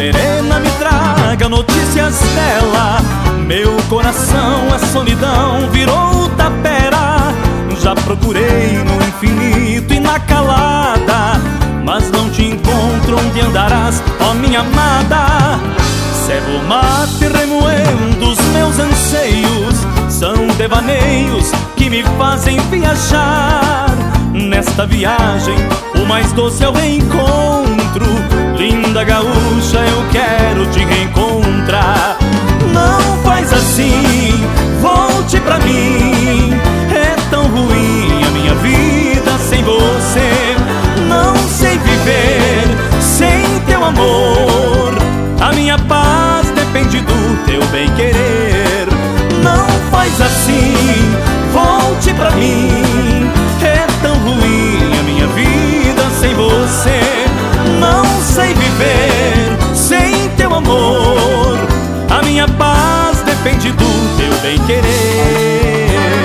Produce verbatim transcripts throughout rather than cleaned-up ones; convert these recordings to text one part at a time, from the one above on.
serena me traga notícias dela. Meu coração é solidão, virou tapera. Já procurei no infinito e na calada, mas não te encontro. Onde andarás, ó minha amada? Cego mate remoendo os meus anseios, são devaneios que me fazem viajar. Nesta viagem o mais doce é o reencontro. Linda gaúcha, eu quero te reencontrar. Não faz assim, volte pra mim. É tão ruim a minha vida sem você. Não sei viver sem teu amor. A minha paz depende do teu bem-querer. Não faz assim, volte pra mim. É tão ruim a minha vida sem você. Não sei viver sem teu amor. A minha paz depende do teu bem-querer.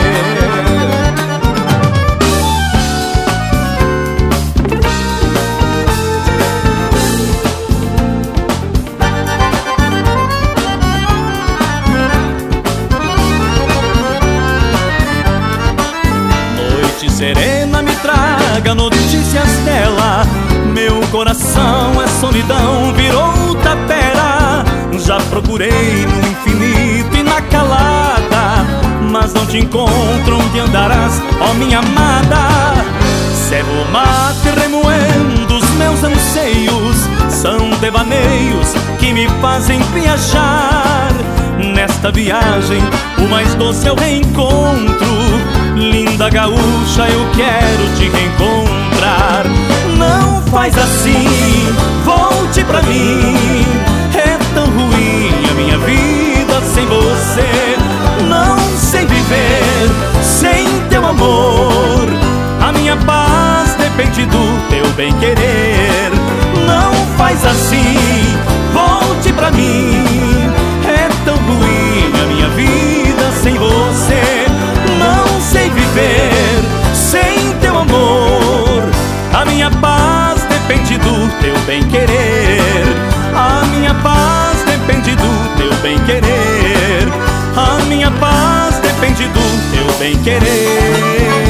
Noite serena me traga notícias dela. Meu coração é solidão, virou tapera. Já procurei no infinito e na calada, mas não te encontro. Onde andarás, ó minha amada? Cego mate remoendo os meus anseios, são devaneios que me fazem viajar. Nesta viagem o mais doce é o reencontro. Linda gaúcha, eu quero te reencontrar. Não faz assim, volte pra mim. É tão ruim a minha vida sem você. Não sei viver sem teu amor. A minha paz depende do teu bem-querer. Não faz assim, volte pra mim. É tão ruim a minha vida sem você. Não sei viver sem teu amor. A minha paz depende do teu bem-querer. A minha paz depende do teu bem-querer. A minha paz depende do teu bem-querer.